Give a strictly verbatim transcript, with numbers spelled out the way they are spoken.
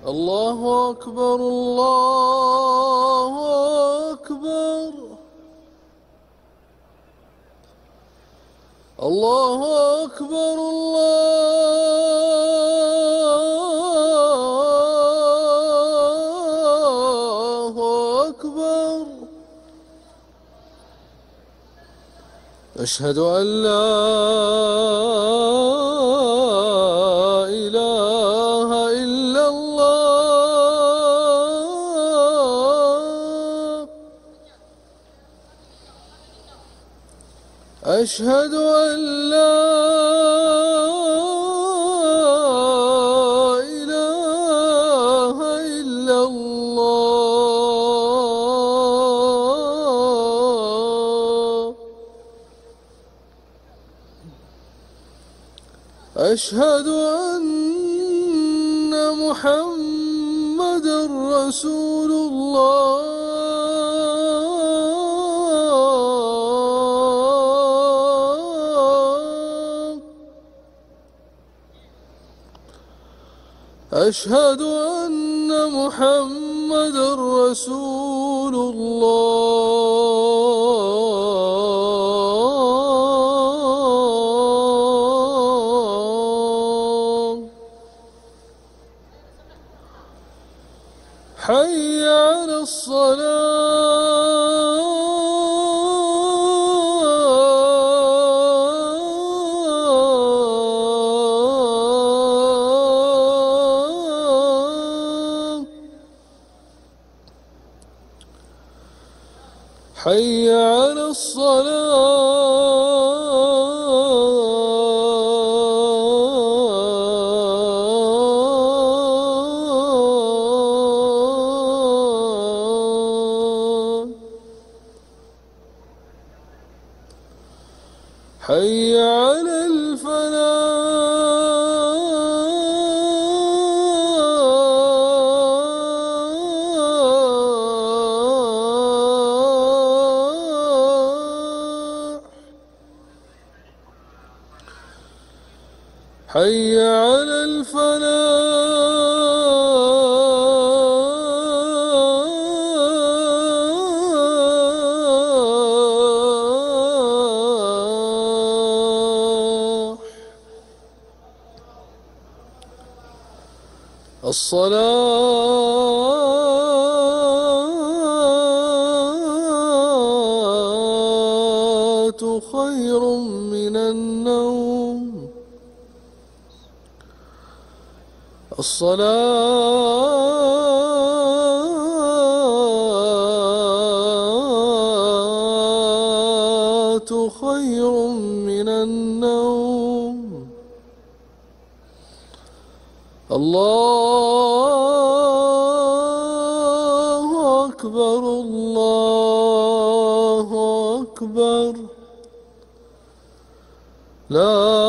الله أكبر الله أكبر الله أكبر الله أكبر. أشهد أن لا إله إلا الله. أشهد أن لا إله إلا الله. أشهد أن محمدًا رسول الله. أشهد أن محمدًا رسول الله. حي على الصلاة. حي على الصلاة. حي على الفلاح. حي على الفلاح. الصلاة خير من النوم. الصلاة خير من النوم. الله أكبر الله أكبر. لا